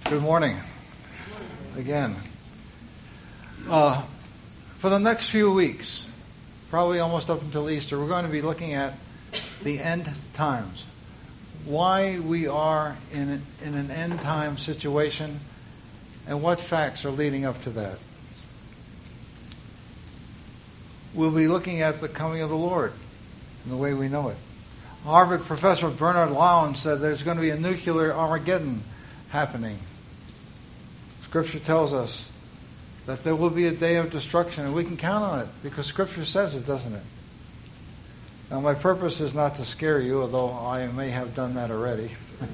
Good morning. Again. For the next few weeks, probably almost up until Easter, we're going to be looking at the end times. Why we are in an end time situation and what facts are leading up to that. We'll be looking at the coming of the Lord and the way we know it. Harvard professor Bernard Lowndes said there's going to be a nuclear Armageddon happening. Scripture tells us that there will be a day of destruction, and we can count on it because Scripture says it, doesn't it? Now, my purpose is not to scare you, although I may have done that already.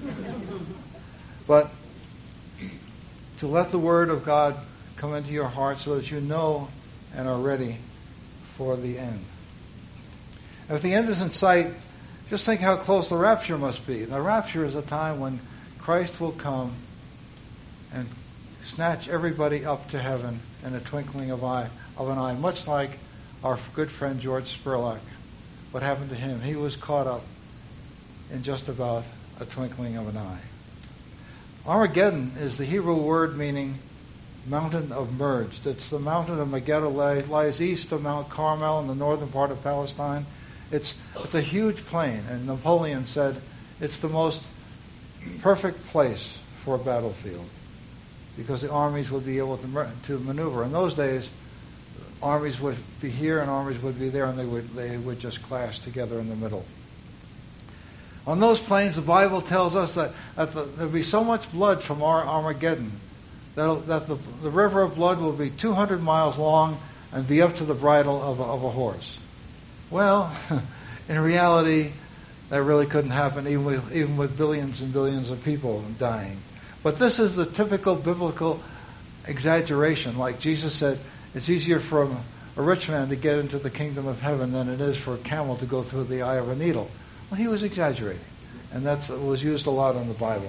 But to let the Word of God come into your heart so that you know and are ready for the end. If the end is in sight, just think how close the rapture must be. The rapture is a time when Christ will come and snatch everybody up to heaven in a twinkling of an eye, much like our good friend George Spurlock. What happened to him? He was caught up in just about a twinkling of an eye. Armageddon is the Hebrew word meaning mountain of merged. It's the mountain of Megiddo, lies east of Mount Carmel in the northern part of Palestine. It's a huge plain, and Napoleon said it's the most perfect place for a battlefield because the armies would be able to maneuver. In those days, armies would be here and armies would be there, and they would just clash together in the middle. On those plains, the Bible tells us that there'll be so much blood from Armageddon that the river of blood will be 200 miles long and be up to the bridle of a horse. Well, in reality, that really couldn't happen, even with billions and billions of people dying. But this is the typical biblical exaggeration. Like Jesus said, it's easier for a rich man to get into the kingdom of heaven than it is for a camel to go through the eye of a needle. Well, he was exaggerating, and that was used a lot in the Bible.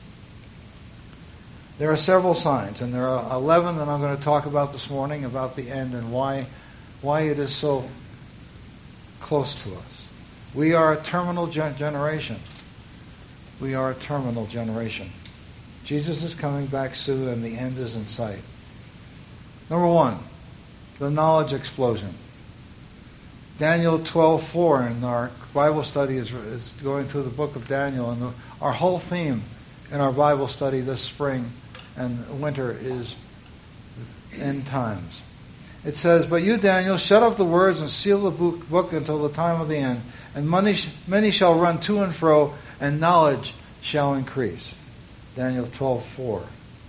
There are several signs, and there are 11 that I'm going to talk about this morning about the end and why it is so close to us. We are a terminal generation. We are a terminal generation. Jesus is coming back soon, and the end is in sight. Number one, the knowledge explosion. Daniel 12:4 in our Bible study is going through the book of Daniel, and our whole theme in our Bible study this spring and winter is end times. It says, "But you, Daniel, shut up the words and seal the book until the time of the end, and many shall run to and fro, and knowledge shall increase." Daniel 12:4.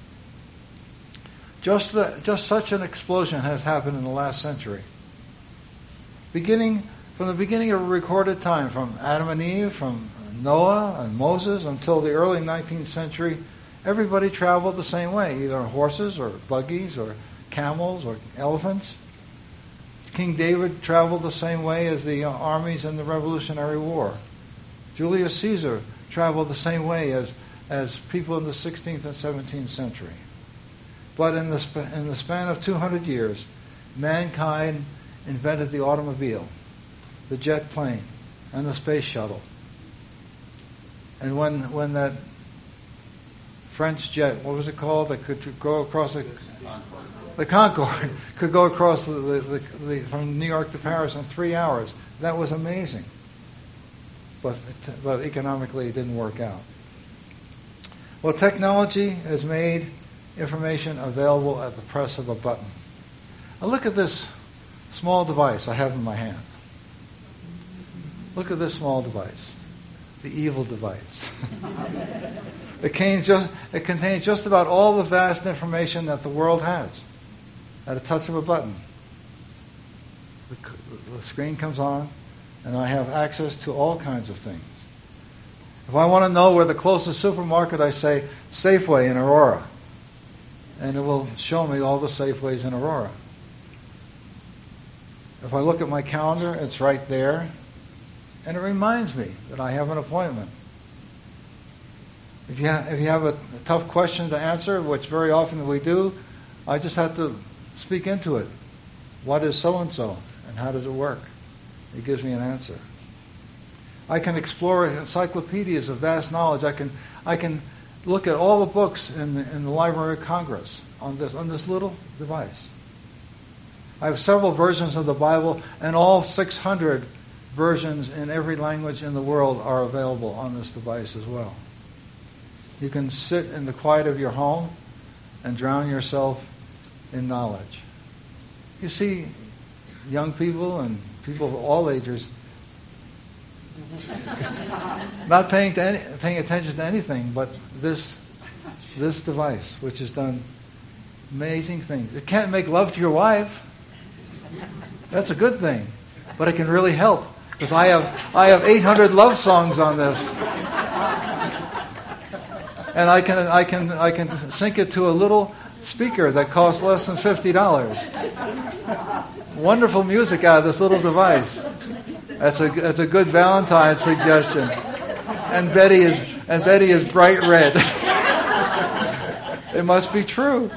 Just such an explosion has happened in the last century. From the beginning of recorded time, from Adam and Eve, from Noah and Moses until the early 19th century, everybody traveled the same way, either on horses or buggies or camels or elephants. King David traveled the same way as the armies in the Revolutionary War. Julius Caesar traveled the same way as people in the 16th and 17th century. But in the span of 200 years, mankind invented the automobile, the jet plane, and the space shuttle. And when that French jet, what was it called, that could go across the Concorde could go across from New York to Paris in 3 hours. That was amazing. But economically it didn't work out. Well, technology has made information available at the press of a button. Now look at this small device I have in my hand. Look at this small device. The evil device. It contains just about all the vast information that the world has at a touch of a button. The screen comes on, and I have access to all kinds of things. If I want to know where the closest supermarket, I say Safeway in Aurora, and it will show me all the Safeways in Aurora. If I look at my calendar, it's right there, and it reminds me that I have an appointment. If you have a tough question to answer, which very often we do, I just have to speak into it. What is so-and-so, and how does it work? It gives me an answer. I can explore encyclopedias of vast knowledge. I can look at all the books in the Library of Congress on this little device. I have several versions of the Bible, and all 600 versions in every language in the world are available on this device as well. You can sit in the quiet of your home and drown yourself in knowledge. You see young people and people of all ages not paying attention to anything but this device, which has done amazing things. It can't make love to your wife. That's a good thing, but it can really help, because I have 800 love songs on this, and I can sync it to a little speaker that costs less than $50. Wonderful music out of this little device. That's a good Valentine's suggestion. And Betty is bright red. It must be true.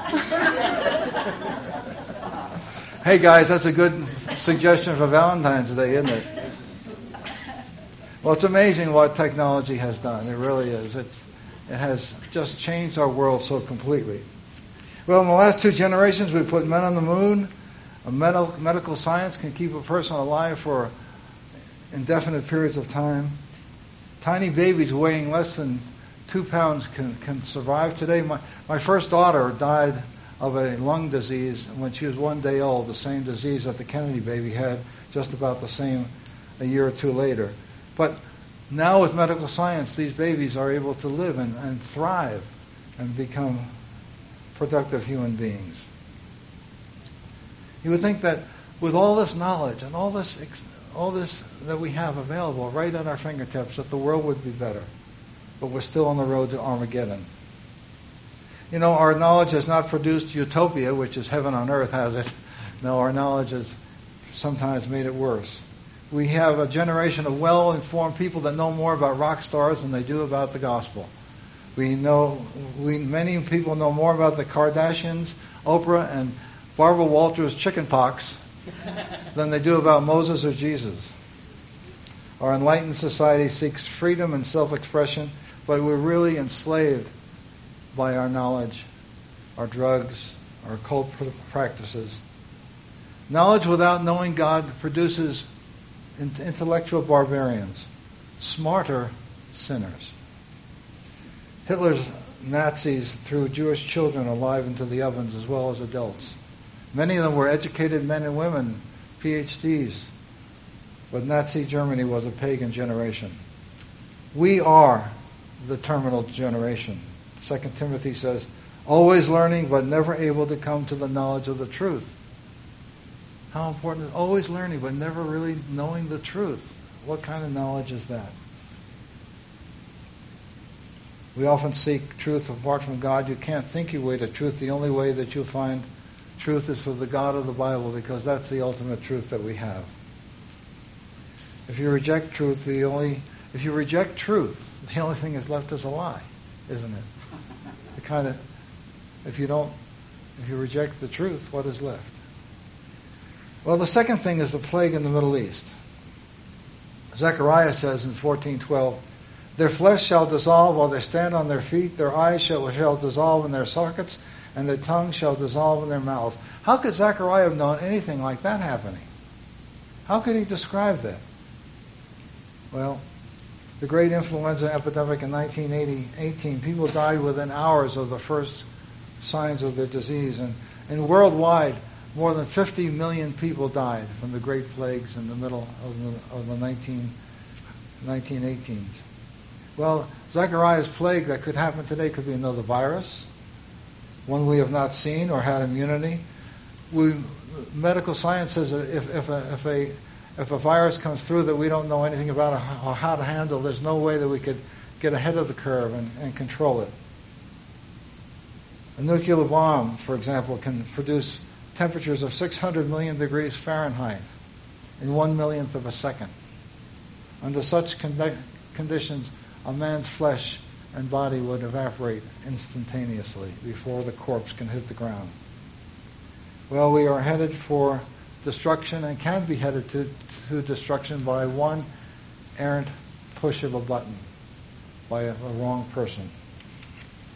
Hey guys, that's a good suggestion for Valentine's Day, isn't it? Well, it's amazing what technology has done. It really is. It has just changed our world so completely. Well, in the last 2 generations, we put men on the moon. Medical science can keep a person alive for indefinite periods of time. Tiny babies weighing less than 2 pounds can survive today. My first daughter died of a lung disease when she was 1 day old, the same disease that the Kennedy baby had, just about the same a year or 2 later. But now with medical science, these babies are able to live and thrive and become productive human beings. You would think that with all this knowledge and all this that we have available right at our fingertips, that the world would be better. But we're still on the road to Armageddon. You know, our knowledge has not produced utopia, which is heaven on earth, has it? No, our knowledge has sometimes made it worse. We have a generation of well-informed people that know more about rock stars than they do about the gospel. Many people know more about the Kardashians, Oprah, and Barbara Walters' chicken pox than they do about Moses or Jesus. Our enlightened society seeks freedom and self-expression, but we're really enslaved by our knowledge, our drugs, our occult practices. Knowledge without knowing God produces intellectual barbarians, smarter sinners. Hitler's Nazis threw Jewish children alive into the ovens as well as adults. Many of them were educated men and women, PhDs, but Nazi Germany was a pagan generation. We are the terminal generation. 2 Timothy says, always learning but never able to come to the knowledge of the truth. How important is always learning but never really knowing the truth? What kind of knowledge is that? We often seek truth apart from God. You can't think your way to truth. The only way that you'll find truth is for the God of the Bible, because that's the ultimate truth that we have. If you reject truth, the only thing that's left is a lie, isn't it? If you reject the truth, what is left? Well, the second thing is the plague in the Middle East. Zechariah says in 14:12, their flesh shall dissolve while they stand on their feet, their eyes shall dissolve in their sockets, and their tongue shall dissolve in their mouths. How could Zechariah have known anything like that happening? How could he describe that? Well, the great influenza epidemic in 1918, people died within hours of the first signs of the disease. And worldwide, more than 50 million people died from the great plagues in the middle of the 1918s. Well, Zechariah's plague that could happen today could be another virus, one we have not seen or had immunity. Medical science says that if a virus comes through that we don't know anything about or how to handle, there's no way that we could get ahead of the curve and control it. A nuclear bomb, for example, can produce temperatures of 600 million degrees Fahrenheit in 1/1,000,000th of a second. Under such conditions, a man's flesh and body would evaporate instantaneously before the corpse can hit the ground. Well, we are headed for destruction and can be headed to destruction by one errant push of a button by a wrong person.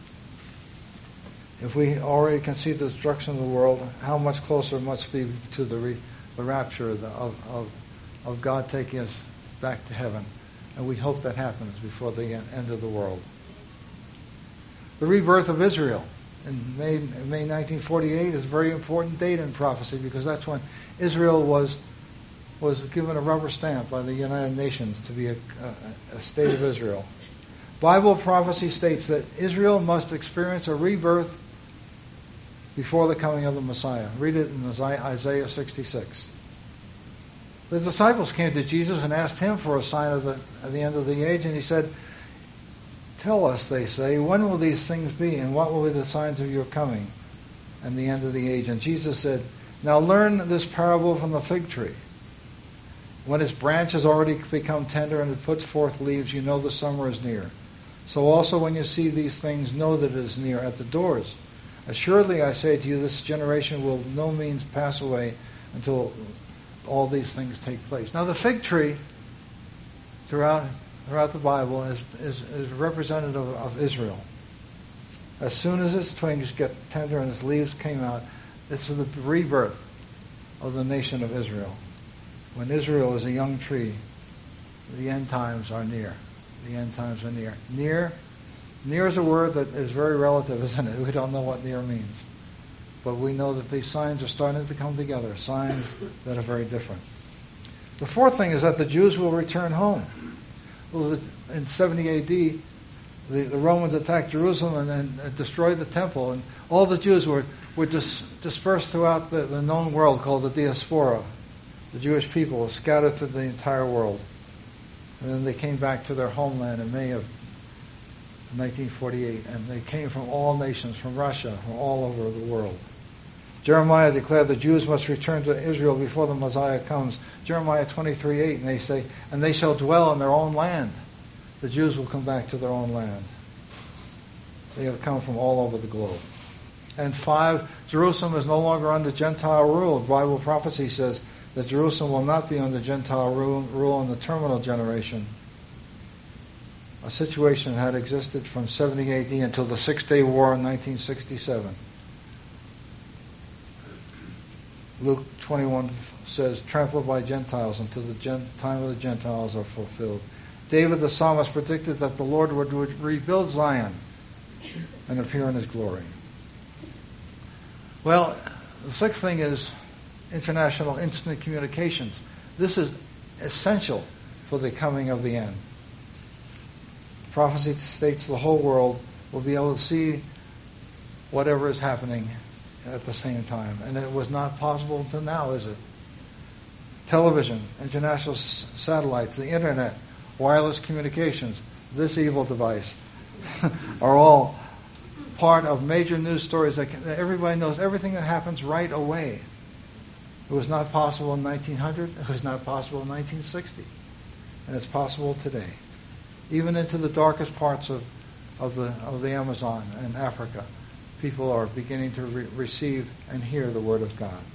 If we already can see the destruction of the world, how much closer it must be to the rapture of God taking us back to heaven. And we hope that happens before the end of the world. The rebirth of Israel in May 1948 is a very important date in prophecy, because that's when Israel was given a rubber stamp by the United Nations to be a state of Israel. Bible prophecy states that Israel must experience a rebirth before the coming of the Messiah. Read it in Isaiah 66. The disciples came to Jesus and asked him for a sign of the end of the age, and he said, "Tell us," they say, "when will these things be, and what will be the signs of your coming and the end of the age?" And Jesus said, "Now learn this parable from the fig tree. When its branch has already become tender and it puts forth leaves, you know the summer is near. So also when you see these things, know that it is near at the doors. Assuredly I say to you, this generation will no means pass away until all these things take place." Now the fig tree throughout the Bible is representative of Israel. As soon as its twigs get tender and its leaves came out, it's the rebirth of the nation of Israel. When Israel is a young tree, the end times are near. The end times are near. Near is a word that is very relative, isn't it? We don't know what near means. But we know that these signs are starting to come together, signs that are very different. The fourth thing is that the Jews will return home. Well, in 70 A.D., the Romans attacked Jerusalem and destroyed the temple, and all the Jews were dispersed throughout the known world called the diaspora. The Jewish people were scattered through the entire world. And then they came back to their homeland in May of 1948, and they came from all nations, from Russia, from all over the world. Jeremiah declared the Jews must return to Israel before the Messiah comes. Jeremiah 23:8, and they say, "And they shall dwell in their own land." The Jews will come back to their own land. They have come from all over the globe. And 5, Jerusalem is no longer under Gentile rule. Bible prophecy says that Jerusalem will not be under Gentile rule in the terminal generation. A situation that had existed from 70 A.D. until the Six-Day War in 1967. Luke 21 says, "Trampled by Gentiles until the time of the Gentiles are fulfilled." David the psalmist predicted that the Lord would rebuild Zion and appear in his glory. Well, the sixth thing is international instant communications. This is essential for the coming of the end. Prophecy states the whole world will be able to see whatever is happening at the same time. And it was not possible until now, is it? Television, international satellites, the internet, wireless communications, this evil device are all part of major news stories that everybody knows everything that happens right away. It was not possible in 1900. It was not possible in 1960. And it's possible today. Even into the darkest parts of the Amazon and Africa, people are beginning to receive and hear the Word of God.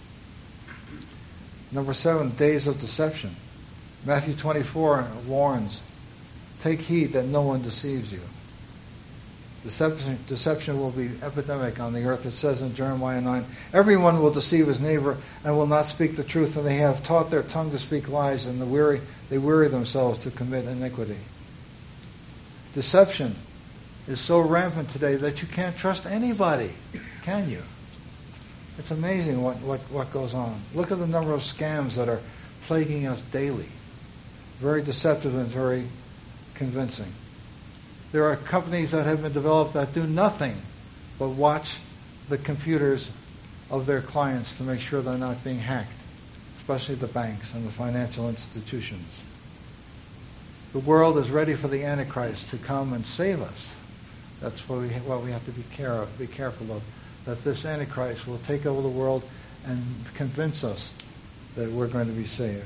Number 7, days of deception. Matthew 24 warns, "Take heed that no one deceives you." Deception will be epidemic on the earth. It says in Jeremiah 9, "Everyone will deceive his neighbor and will not speak the truth, and they have taught their tongue to speak lies, and they weary themselves to commit iniquity." Deception is so rampant today that you can't trust anybody, can you? It's amazing what goes on. Look at the number of scams that are plaguing us daily. Very deceptive and very convincing. There are companies that have been developed that do nothing but watch the computers of their clients to make sure they're not being hacked, especially the banks and the financial institutions. The world is ready for the Antichrist to come and save us. That's what we have to be careful of, that this Antichrist will take over the world and convince us that we're going to be saved.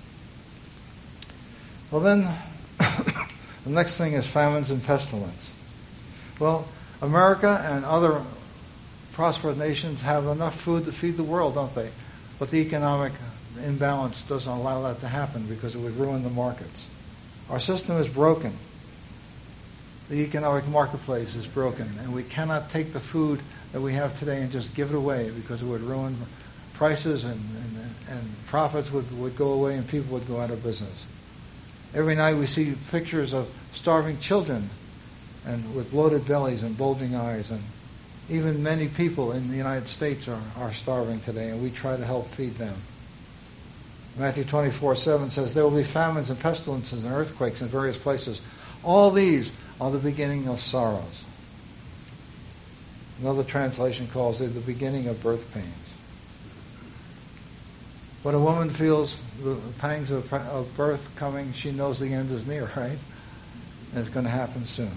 Well then, the next thing is famines and pestilence. Well, America and other prosperous nations have enough food to feed the world, don't they? But the economic imbalance doesn't allow that to happen because it would ruin the markets. Our system is broken. The economic marketplace is broken, and we cannot take the food that we have today and just give it away, because it would ruin prices, and profits would go away, and people would go out of business. Every night we see pictures of starving children and with bloated bellies and bulging eyes, and even many people in the United States are starving today, and we try to help feed them. Matthew 24:7 says, there will be famines and pestilences and earthquakes in various places. All these are the beginning of sorrows. Another translation calls it the beginning of birth pains. When a woman feels the pangs of birth coming, she knows the end is near, right? And it's going to happen soon.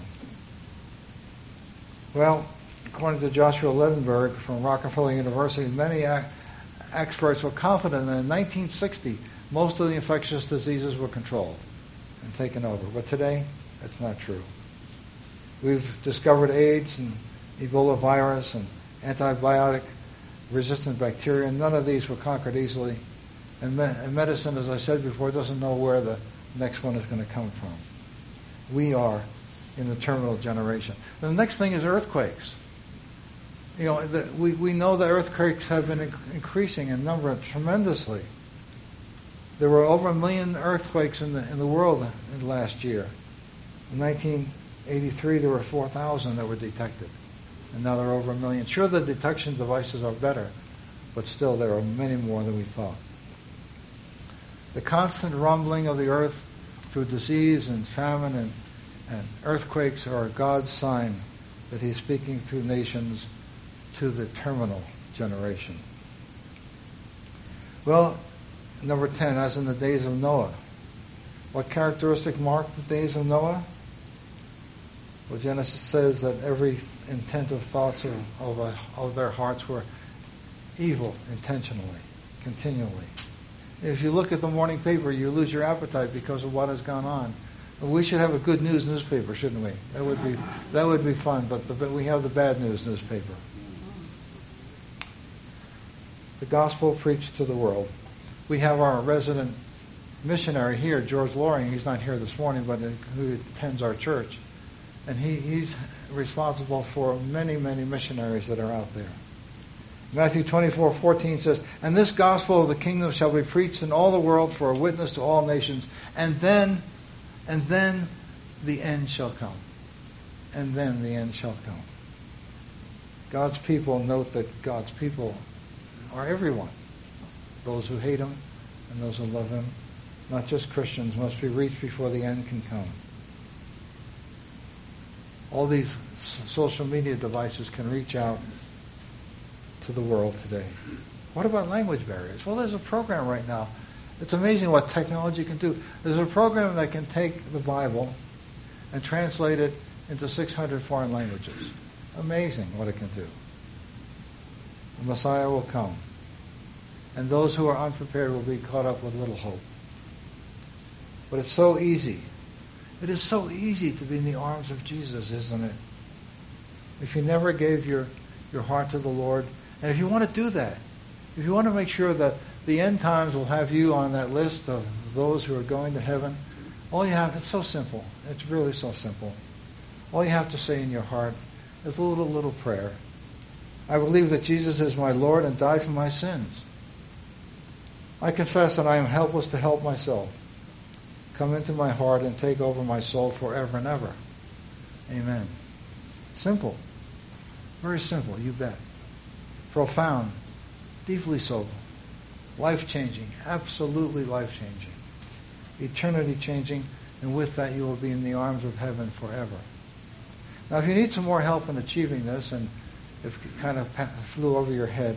Well, according to Joshua Ledenberg from Rockefeller University, many experts were confident that in 1960, most of the infectious diseases were controlled and taken over. But today, that's not true. We've discovered AIDS and Ebola virus and antibiotic-resistant bacteria, and none of these were conquered easily. And medicine, as I said before, doesn't know where the next one is going to come from. We are in the terminal generation. The next thing is earthquakes. You know, we know that earthquakes have been increasing in number tremendously. There were over 1 million earthquakes in the world in last year. In 1983, there were 4,000 that were detected, and now there are over 1 million. Sure, the detection devices are better, but still there are many more than we thought. The constant rumbling of the earth through disease and famine and earthquakes are God's sign that He's speaking through nations to the terminal generation. Well, number 10, as in the days of Noah. What characteristic marked the days of Noah? Well, Genesis says that every intent of thoughts of their hearts were evil intentionally, continually. If you look at the morning paper, you lose your appetite because of what has gone on. We should have a good news newspaper, shouldn't we? That would be fun, but we have the bad news newspaper. The gospel preached to the world. We have our resident missionary here, George Loring. He's not here this morning, but who attends our church. And he's responsible for many, many missionaries that are out there. Matthew 24:14 says, and this gospel of the kingdom shall be preached in all the world for a witness to all nations, and then the end shall come. And then the end shall come. God's people, note that God's people are everyone. Those who hate Him and those who love Him, not just Christians, must be reached before the end can come. All these social media devices can reach out to the world today. What about language barriers? Well, there's a program right now. It's amazing what technology can do. There's a program that can take the Bible and translate it into 600 foreign languages. Amazing what it can do. The Messiah will come, and those who are unprepared will be caught up with little hope. But it's so easy. It is so easy to be in the arms of Jesus, isn't it? If you never gave your heart to the Lord, and if you want to do that, if you want to make sure that the end times will have you on that list of those who are going to heaven, all you have, it's so simple. It's really so simple. All you have to say in your heart is a little prayer. I believe that Jesus is my Lord and died for my sins. I confess that I am helpless to help myself. Come into my heart and take over my soul forever and ever. Amen. Simple. Very simple, you bet. Profound. Deeply so. Life-changing. Absolutely life-changing. Eternity-changing. And with that, you will be in the arms of heaven forever. Now, if you need some more help in achieving this, and if it kind of flew over your head,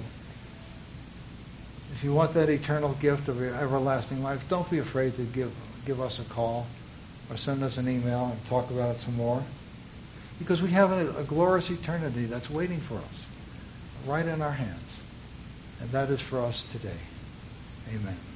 if you want that eternal gift of everlasting life, don't be afraid to give us a call or send us an email and talk about it some more. Because we have a glorious eternity that's waiting for us right in our hands. And that is for us today. Amen.